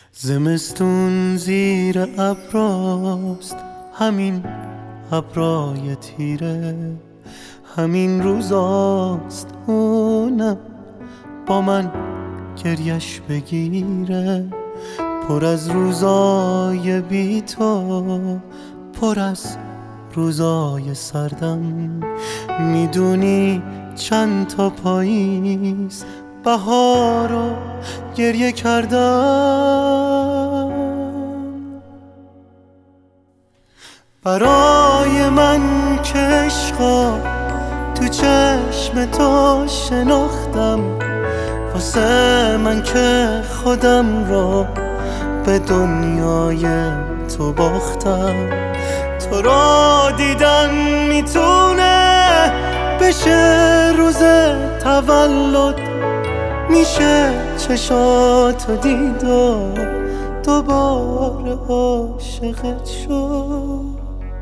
زمستون زیر ابراست، همین ابرای تیره، همین روزاست اونم با من گریش بگیره. پر از روزای بی تو، پر از روزای سردم. میدونی چند تا پاییز بهار رو گریه کردم. برای من که عشقا تو چشم تو شناختم، واسه من که خودم رو به دنیای تو باختم. تو رو دیدن میتونه بشه روز تولد، میشه چشاتو دید و دوباره عاشقت شد.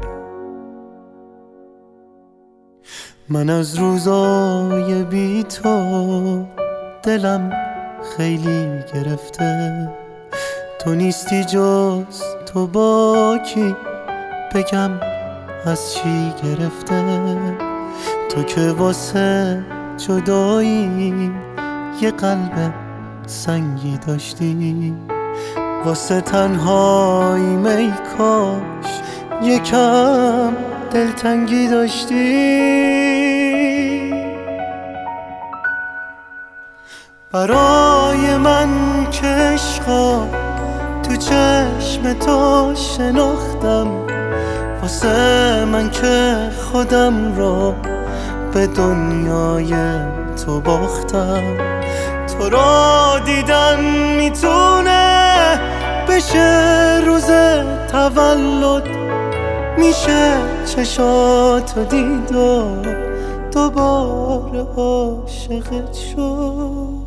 من از روزای بی تو دلم خیلی گرفته. تو نیستی جز تو، با کی بگم از چی گرفته؟ تو که واسه جدایی یه قلب سنگی داشتی، واسه تنهایی می کاش یکم دلتنگی داشتی. برای من که عشقا تو چشم تو شناختم، واسه من که خودم رو به دنیای تو باختم. تو رو دیدن میتونه بشه روز تولد، میشه چشاتو دید و دوباره عاشقت شد.